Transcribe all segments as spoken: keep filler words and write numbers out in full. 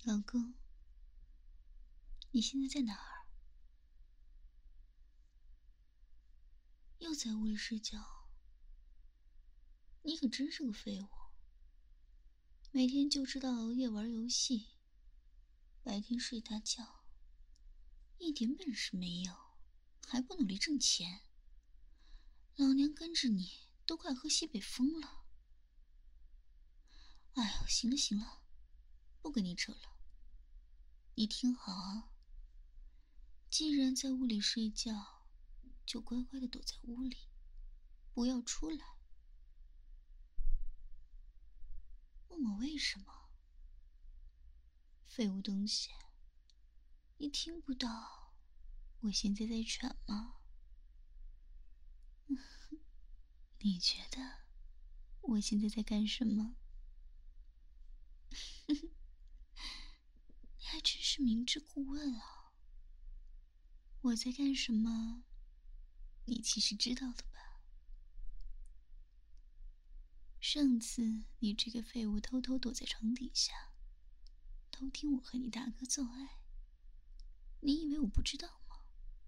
老公，你现在在哪儿？又在屋里睡觉？你可真是个废物，每天就知道熬夜玩游戏，白天睡大觉，一点本事没有，还不努力挣钱。老娘跟着你都快喝西北风了。哎呦，行了行了，不跟你扯了。你听好啊，既然在屋里睡觉，就乖乖的躲在屋里，不要出来。问我为什么？废物东西，你听不到我现在在喘吗？你觉得我现在在干什么？你还真是明知故问啊！我在干什么，你其实知道的吧？上次你这个废物偷偷躲在床底下，偷听我和你大哥做爱，你以为我不知道吗？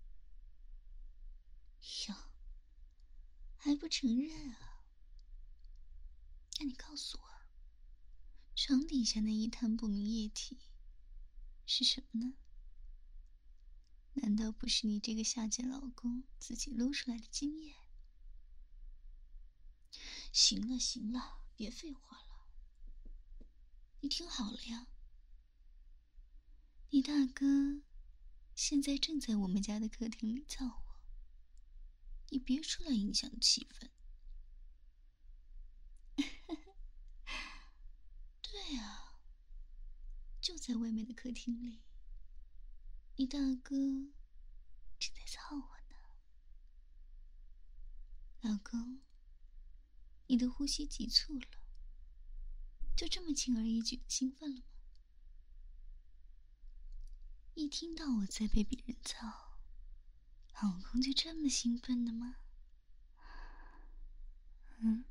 哟，还不承认啊？那你告诉我，床底下那一滩不明液体是什么呢？难道不是你这个下贱老公自己撸出来的精液？行了行了，别废话了，你听好了呀，你大哥现在正在我们家的客厅里操我，你别出来影响气氛。对啊，就在外面的客厅里，你大哥正在操我呢。老公，你的呼吸急促了，就这么轻而易举的兴奋了吗？一听到我在被别人操，老公就这么兴奋的吗？嗯，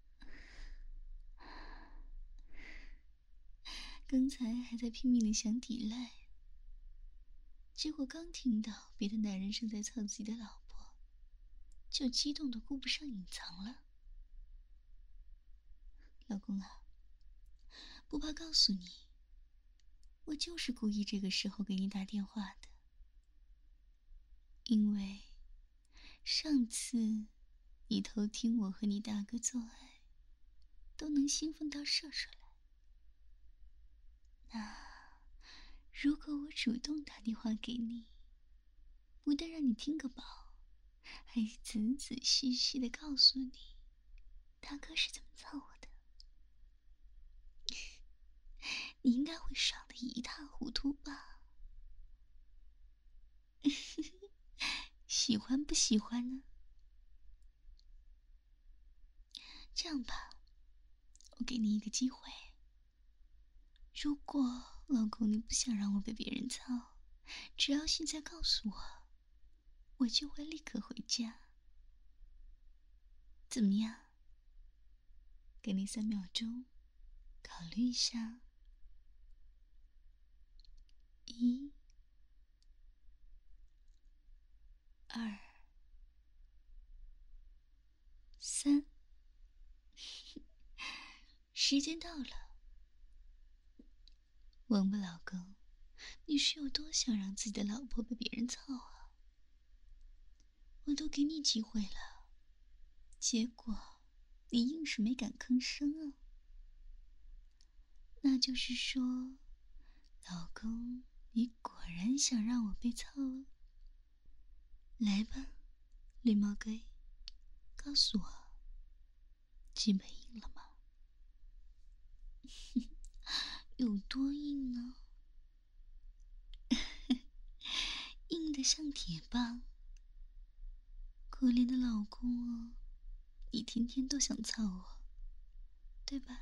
刚才还在拼命的想抵赖，结果刚听到别的男人正在操自己的老婆，就激动的顾不上隐藏了。老公啊，不怕告诉你，我就是故意这个时候给你打电话的，因为上次你偷听我和你大哥做爱，都能兴奋到射出来。那如果我主动打电话给你，不但让你听个饱，还仔仔细细的告诉你大哥是怎么操我的，你应该会爽得一塌糊涂吧？喜欢不喜欢呢？这样吧，我给你一个机会，如果老公你不想让我被别人操，只要现在告诉我，我就会立刻回家。怎么样？给你三秒钟，考虑一下。一、二、三，时间到了。王八老公，你是有多想让自己的老婆被别人操啊？我都给你机会了，结果你硬是没敢吭声啊。那就是说，老公，你果然想让我被操哦。来吧，绿毛龟，告诉我，基本硬了吗？有多硬呢？硬得像铁棒。可怜的老公啊，你天天都想操我，对吧？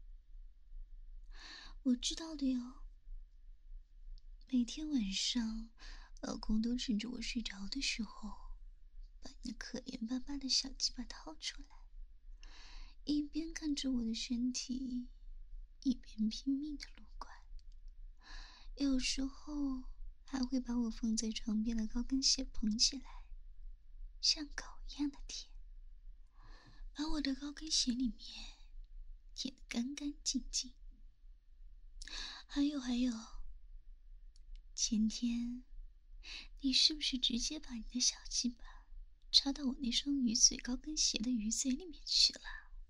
我知道的哟。每天晚上，老公都趁着我睡着的时候，把你那可怜巴巴的小鸡巴掏出来，一边看着我的身体，一边拼命的撸管。 有时候还会把我放在床边的高跟鞋捧起来，像狗一样的舔，把我的高跟鞋里面舔得干干净净。还有还有，前天你是不是直接把你的小鸡巴插到我那双鱼嘴高跟鞋的鱼嘴里面去了？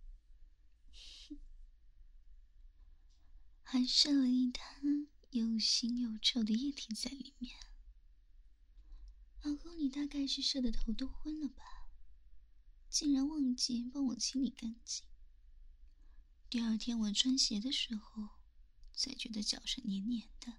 还剩了一滩又腥又臭的液体在里面。老公，你大概是射得头都昏了吧？竟然忘记帮我清理干净。第二天我穿鞋的时候，才觉得脚上黏黏的。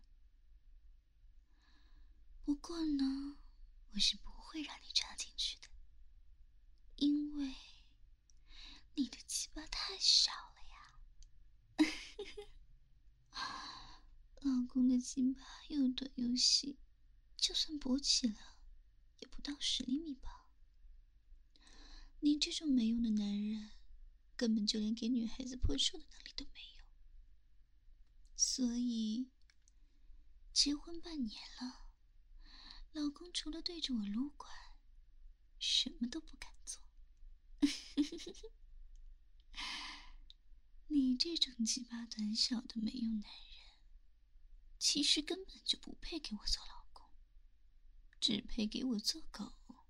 不过呢，我是不会让你插进去的，因为你的鸡巴太小了呀。老公的鸡巴又短又细，就算勃起了，也不到十厘米吧。你这种没用的男人，根本就连给女孩子破处的能力都没有。所以，结婚半年了，老公除了对着我撸管，什么都不敢做。你这种鸡巴短小的没用男人，其实根本就不配给我做老公，只配给我做狗。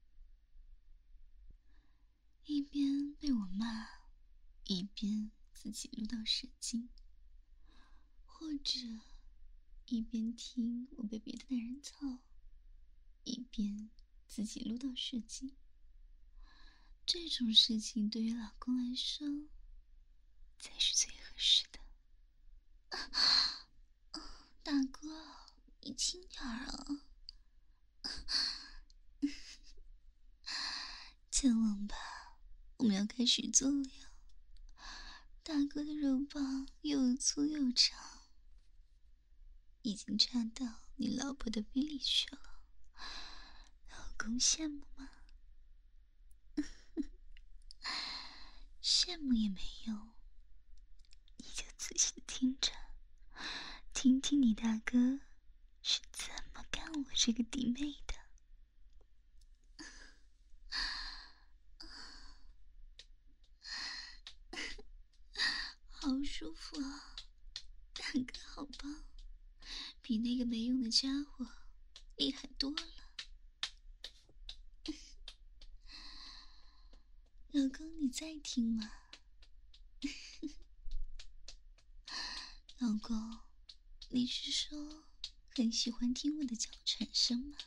一边被我骂，一边自己撸到射精，或者一边听我被别的男人操，一边自己撸到射精。这种事情对于老公来说才是最合适的。啊啊、大哥，你轻点儿啊！千万吧，我们要开始做了。大哥的肉棒又粗又长，已经插到你老婆的逼里去了。老公羡慕吗？羡慕也没用，你就仔细的听着，听听你大哥是怎么干我这个弟妹的。好舒服啊，大哥好棒，比那个没用的家伙厉害多了。老公，你在听吗？老公，你是说很喜欢听我的脚喘声吗？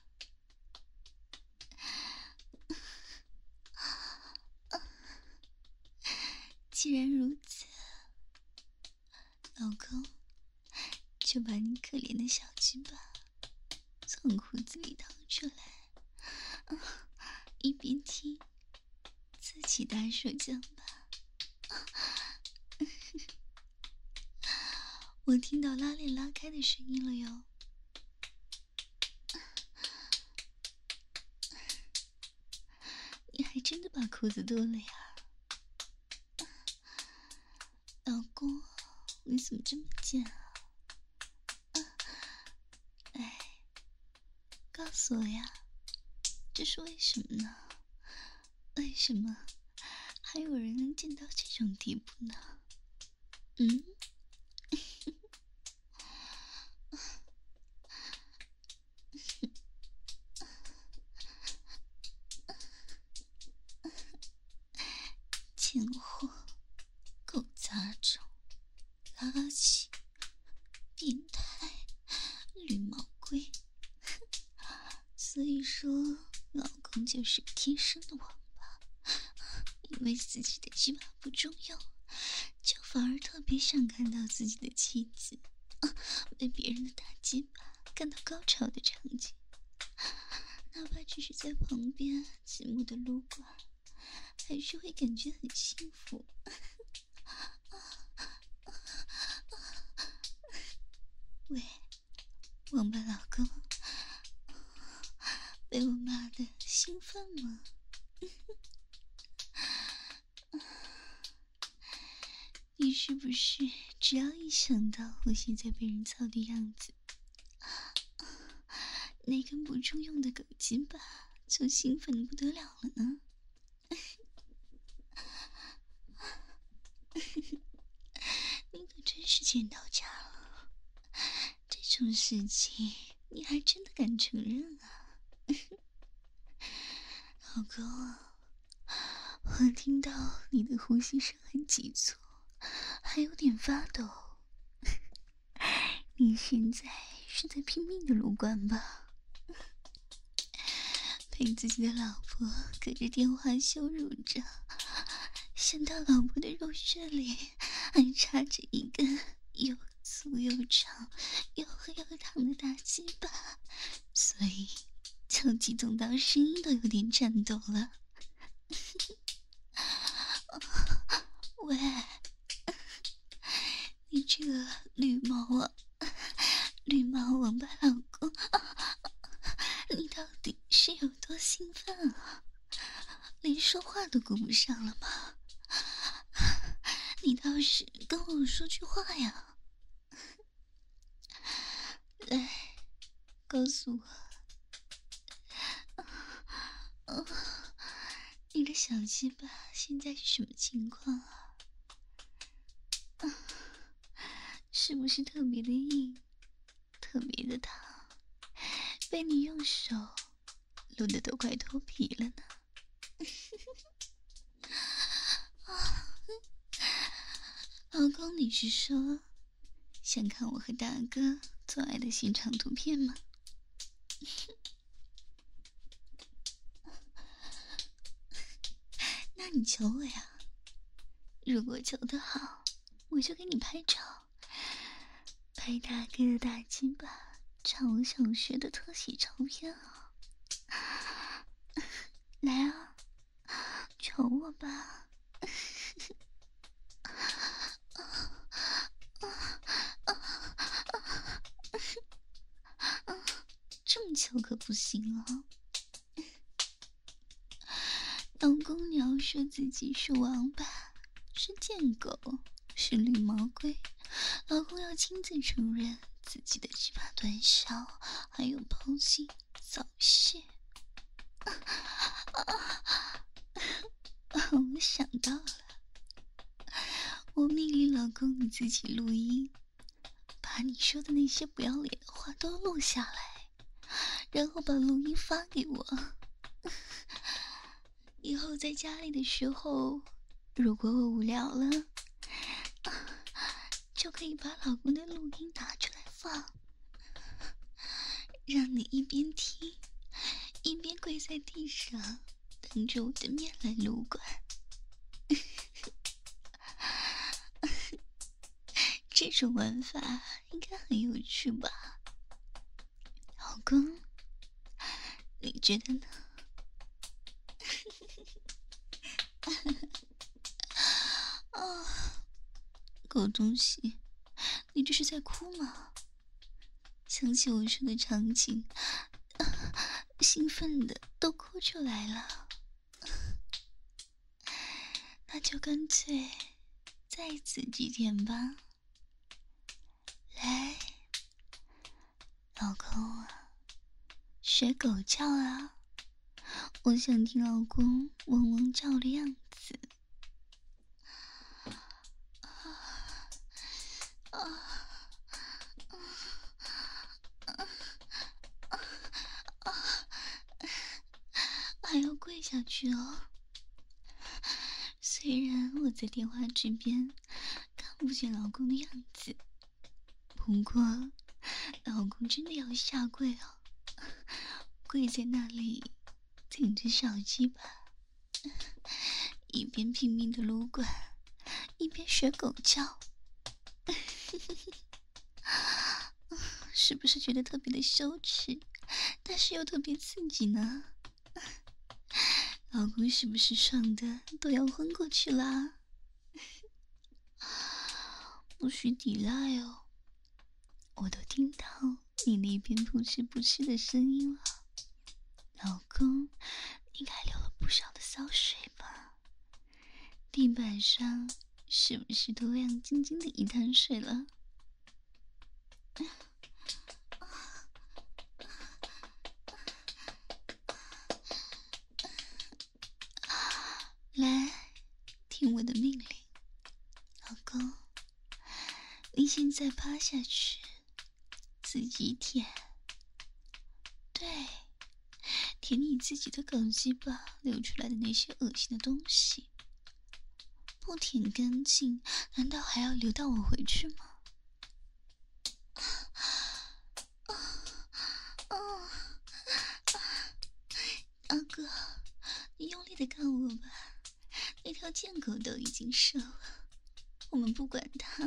既然如此，老公，就把你可怜的小鸡巴从裤子里掏出来，啊，一边听，自己打手枪吧。我听到拉链拉开的声音了哟。你还真的把裤子脱了呀？老公，你怎么这么贱啊？哎，告诉我呀，这是为什么呢？为什么还有人能贱到这种地步呢？嗯？贱货，狗杂种，垃圾，变态，绿毛龟。所以说，老公就是天生的王八，因为自己的鸡巴不中用，就反而特别想看到自己的妻子、啊、被别人的大鸡巴干到高潮的场景，哪怕只是在旁边寂寞的撸管，还是会感觉很幸福。喂，王八老公，被我骂的兴奋吗？你是不是只要一想到我现在被人操的样子， 那根不中用的狗鸡巴就兴奋的不得了了呢？你可真是见到家了，这种事情你还真的敢承认啊？老公啊，我听到你的呼吸声很急促，还有点发抖。你现在是在拼命的撸管吧？被自己的老婆隔着电话羞辱着，想到老婆的肉穴里还插着一根又粗又长又黑又烫的大鸡巴，所以就激动到声音都有点颤抖了。喂，你这个绿毛啊，绿毛王八老公，你到底是有多兴奋啊？连说话都顾不上了吗？你倒是跟我说句话呀！来，告诉我，哦，你的小鸡巴现在是什么情况啊？啊，是不是特别的硬，特别的烫，被你用手撸得都快脱皮了呢？老公，你是说想看我和大哥做爱的现场图片吗？那你求我呀，如果求得好，我就给你拍照，拍大哥的大鸡巴，照我小学的特写照片啊！来啊，求我吧！这么求可不行啊！老公，你要说自己是王八，是贱狗，是绿毛龟，老公要亲自承认自己的鸡巴短小，还有包茎、早泄。啊啊啊！我想到了，我命令老公你自己录音，把你说的那些不要脸的话都录下来，然后把录音发给我。以后在家里的时候，如果我无聊了，就可以把老公的录音拿出来放，让你一边听一边跪在地上等着我的面来撸管。这种玩法应该很有趣吧？老公，你觉得呢？啊，狗东西，你这是在哭吗？想起我说的场景，啊，兴奋的都哭出来了。那就干脆再刺激点吧。来，老公啊，学狗叫啊！我想听老公汪汪叫的样子。啊啊啊啊啊！还要跪下去哦。虽然我在电话这边看不见老公的样子，不过老公真的要下跪哦，跪在那里挺着小鸡巴，一边拼命的撸管，一边学狗叫。是不是觉得特别的羞耻，但是又特别刺激呢？老公是不是爽的都要昏过去啦？不许抵赖哦，我都听到你那边扑哧扑哧的声音了。老公应该流了不少的骚水吧？地板上是不是都亮晶晶的一滩水了？ 现在趴下去，自己舔。对，舔你自己的狗鸡巴流出来的那些恶心的东西。不舔干净，难道还要流到我回去吗？大哥，你用力的干我吧，那条贱狗都已经射了，我们不管它。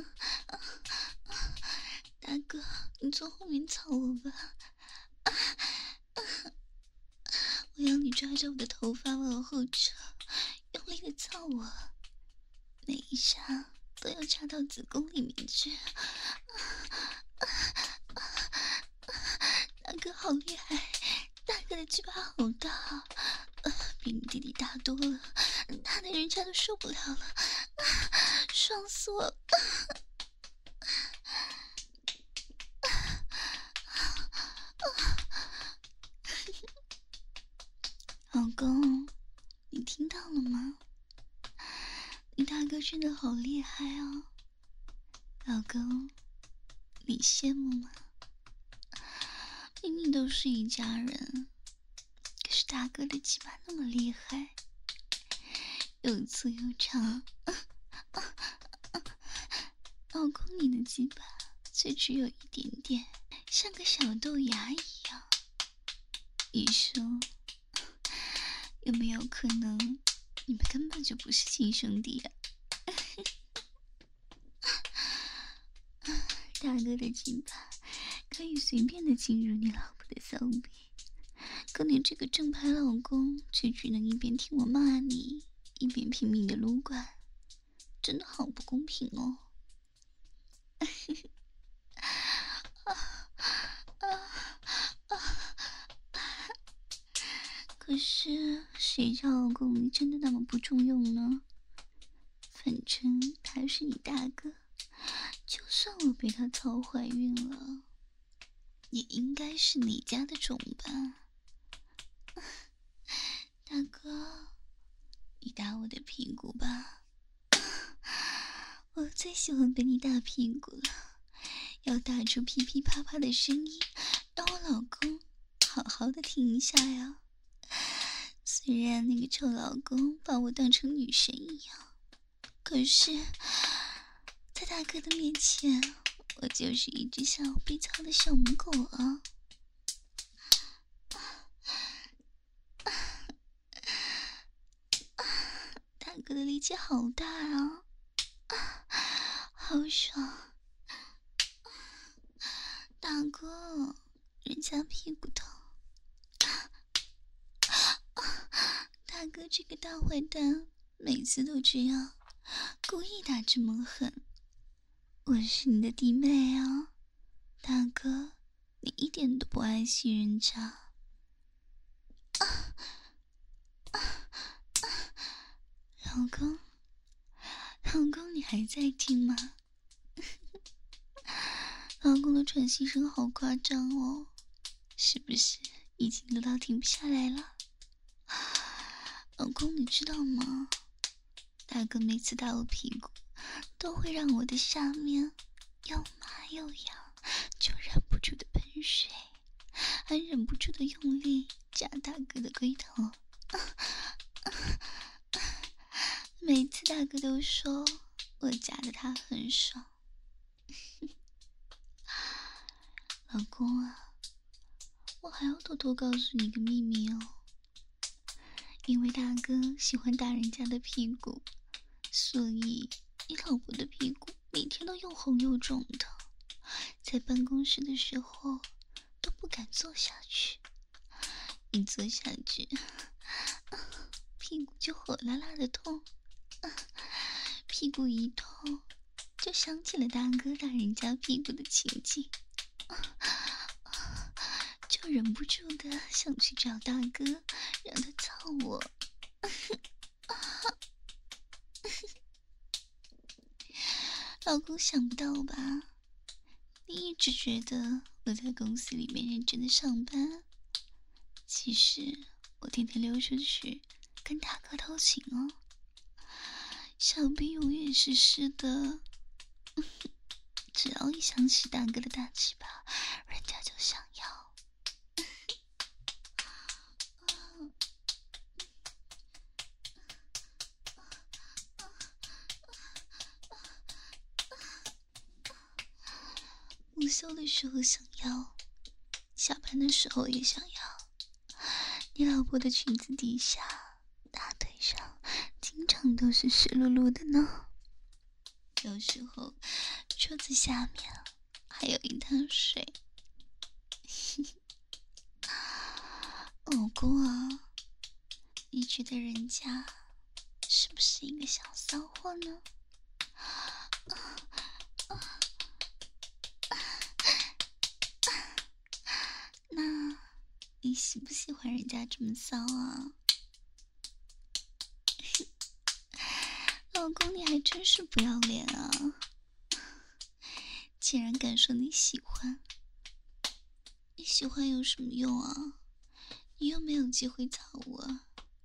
大哥，你从后面操我吧，我要你抓着我的头发往后扯，用力的操我，每一下都要插到子宫里面去。大哥好厉害，大哥的鸡巴好大，呃，比你弟弟大多了，大的人家都受不了了，爽死我了！老公，你听到了吗？你大哥真的好厉害哦，老公，你羡慕吗？明明都是一家人，可是大哥的鸡巴那么厉害，又粗又长。老公，你的鸡巴却只有一点点，像个小豆芽一样。你说，有没有可能你们根本就不是亲兄弟啊？大哥的鸡巴可以随便的进入你老婆的骚逼，可你这个正牌老公却只能一边听我骂你，一边拼命的撸管，真的好不公平哦。可是谁叫老公你真的那么不中用呢？反正他是你大哥，就算我被他操怀孕了，也应该是你家的种吧。大哥，你打我的屁股吧，我最喜欢被你打屁股了，要打出噼噼啪啪的声音，让我老公好好的听一下呀。虽然那个臭老公把我当成女神一样，可是在大哥的面前，我就是一只想要被操的小母狗啊。大哥的力气好大啊，好爽。大哥，人家屁股疼。大哥这个大坏蛋，每次都这样，故意打这么狠。我是你的弟妹啊，大哥，你一点都不爱惜人家。老公，老公，你还在听吗？老公的喘息声好夸张哦，是不是已经流到停不下来了？老公，你知道吗？大哥每次打我屁股，都会让我的下面又麻又痒，就忍不住的喷水，还忍不住的用力夹大哥的龟头。每次大哥都说我夹得他很爽。老公啊，我还要偷偷告诉你个秘密哦。因为大哥喜欢打人家的屁股，所以你老婆的屁股每天都又红又肿的，在办公室的时候都不敢坐下去，一坐下去屁股就火辣辣的痛，屁股一痛就想起了大哥打人家屁股的情景，就忍不住的想去找大哥，让他操我。老公，想不到吧？你一直觉得我在公司里面认真的上班，其实我天天溜出去跟大哥偷情哦，小臂永远是湿的。 只要一想起大哥的大鸡巴，人家就想要。午休的时候想要，下班的时候也想要。你老婆的裙子底下、大腿上，经常都是湿漉漉的呢。有时候，桌子下面还有一滩水。老公啊，你觉得人家是不是一个小骚货呢？那你喜不喜欢人家这么骚啊？老公，你还真是不要脸啊！既然敢说你喜欢，你喜欢有什么用啊？你又没有机会找我，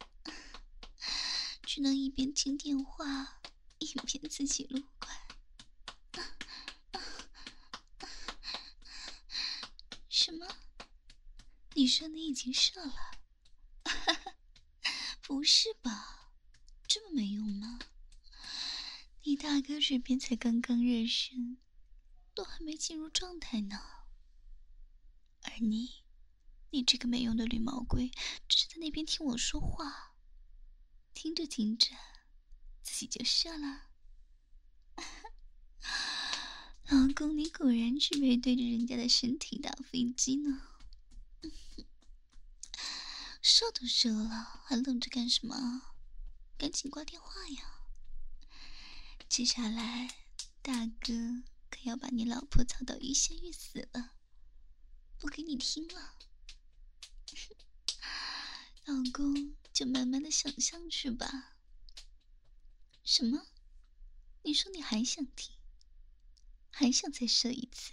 只能一边听电话，一边自己撸管。什么？你说你已经射了？不是吧？这么没用吗？你大哥这边才刚刚热身，都还没进入状态呢。而你，你这个没用的绿毛龟，只是在那边听我说话，听着听着，自己就射了。老公，你果然只配对着人家的身体打飞机呢。射都射了，还愣着干什么？赶紧挂电话呀！接下来，大哥可要把你老婆操到欲仙欲死了，不给你听了。老公，就慢慢的想象去吧。什么？你说你还想听？还想再射一次？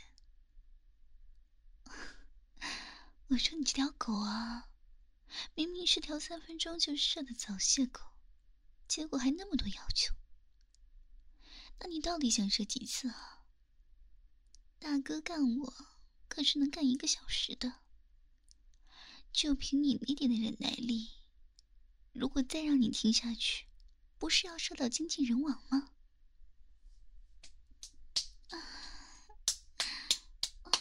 我说你这条狗啊，明明是条三分钟就射的早泄狗，结果还那么多要求。那你到底想射几次啊？大哥干我可是能干一个小时的，就凭你那点的忍耐力，如果再让你听下去，不是要射到精尽人亡吗？啊啊、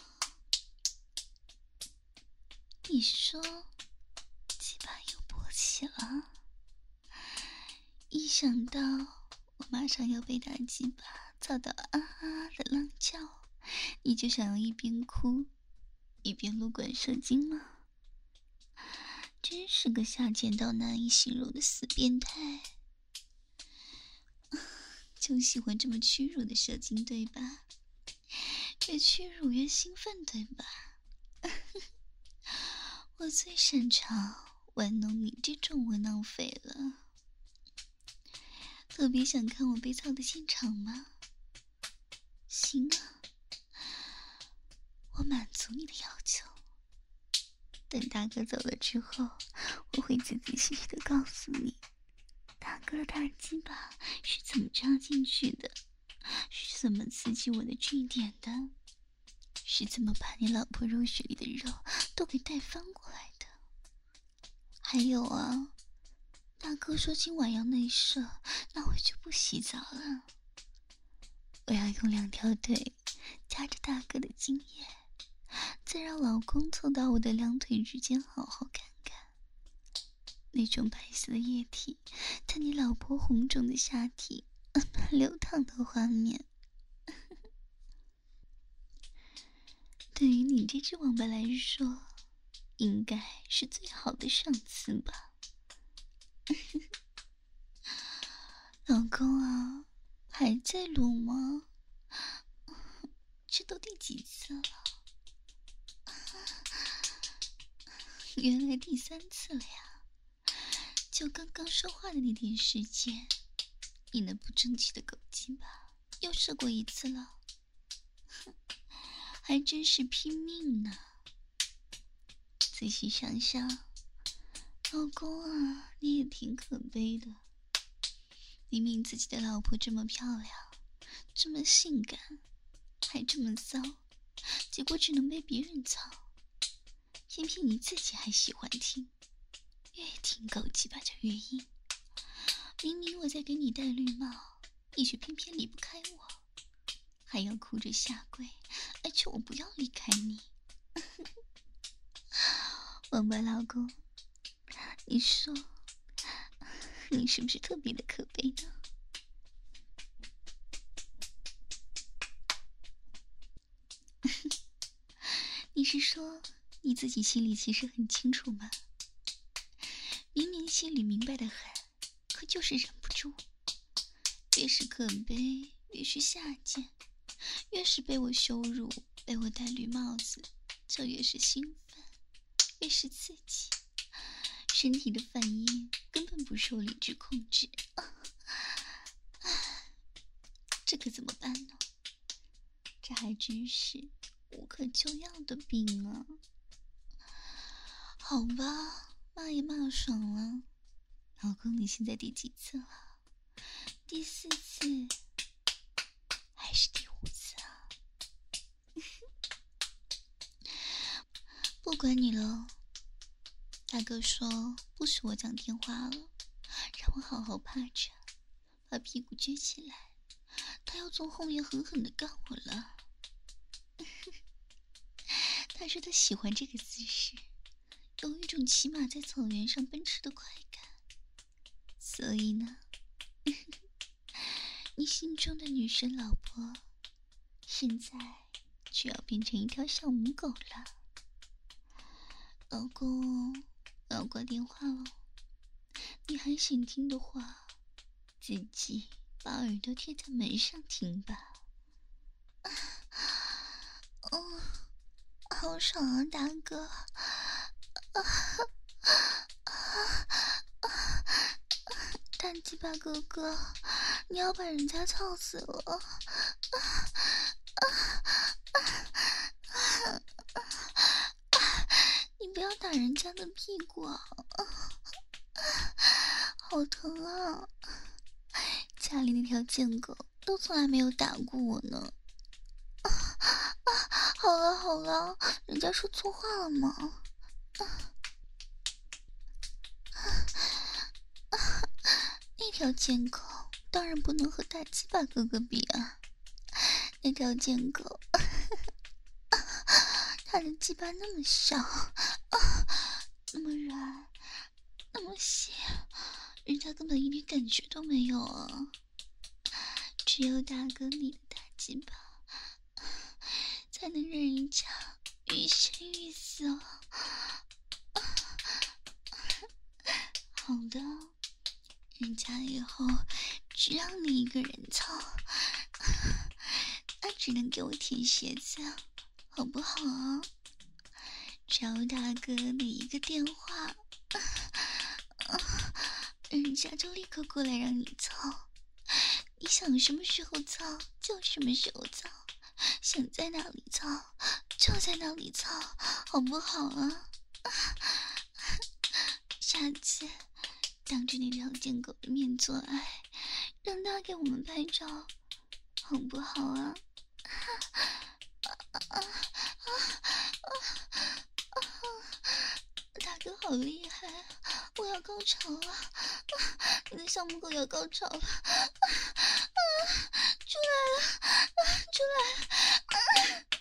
你说鸡巴又勃起了，一想到我马上要被大鸡巴操到啊啊的浪叫，你就想要一边哭一边撸管射精吗？真是个下贱到难以形容的死变态，就喜欢这么屈辱的射精，对吧？越屈辱越兴奋，对吧？我最擅长玩弄你这种窝囊废了。特别想看我被操的现场吗？行啊，我满足你的要求。等大哥走了之后，我会仔仔细细的告诉你，大哥的大鸡巴是怎么插进去的，是怎么刺激我的 G 点的，是怎么把你老婆肉血里的肉都给带翻过来的。还有啊，大哥说今晚要内射，那我就不洗澡了。我要用两条腿夹着大哥的精液，再让老公凑到我的两腿之间好好看看，那种白色的液体在你老婆红肿的下体流淌的画面。对于你这只王八来说，应该是最好的赏赐吧。老公啊，还在撸吗？这都第几次了？原来第三次了呀！就刚刚说话的那点时间，你那不争气的狗鸡巴又射过一次了，还真是拼命呢。仔细想想，老公啊，你也挺可悲的。明明自己的老婆这么漂亮，这么性感， 还这么骚，结果只能被别人操，偏偏你自己还喜欢听，越听狗鸡巴就越硬。明明我在给你戴绿帽，你却偏偏离不开我，还要哭着下跪，而且我不要离开你。王八老公，你说你是不是特别的可悲呢？你是说你自己心里其实很清楚吗？明明心里明白的很，可就是忍不住。越是可悲，越是下贱，越是被我羞辱，被我戴绿帽子，就越是兴奋，越是刺激。身体的反应根本不受理智控制，啊、这可怎么办呢？这还真是无可救药的病啊！好吧，骂也骂爽了。老公，你现在第几次了？第四次，还是第五次啊？不管你了。大哥说不许我讲电话了，让我好好趴着，把屁股撅起来。他要从后面狠狠地干我了。他说他喜欢这个姿势，有一种骑马在草原上奔驰的快感。所以呢，你心中的女神老婆，现在就要变成一条小母狗了。老公，我要挂电话了。你还想听的话，自己把耳朵贴在门上听吧。哦，好爽啊，大哥！啊啊啊！大鸡巴哥哥，你要把人家操死了！啊啊啊啊啊！你不要打人家的屁股啊！好疼啊！家里那条贱狗都从来没有打过我呢。啊啊！好了好了，人家说错话了吗？啊啊！那条贱狗当然不能和大鸡巴哥哥比啊！那条贱狗，他的鸡巴那么小，啊，那么软，那么细，人家根本一点感觉都没有啊！只有大哥你的大鸡巴，才能让人家欲生欲死啊！好的，人家以后只让你一个人操，那只能给我舔鞋子，好不好啊？找大哥的一个电话，人家就立刻过来让你操。你想什么时候操就什么时候操，想在哪里操就在哪里操，好不好啊？下次当着那条贱狗的面做爱，让他给我们拍照，好不好啊？啊啊啊啊啊！大哥好厉害，我要高潮了！啊，你的小母狗要高潮了！啊啊，出来了！啊，出来了！啊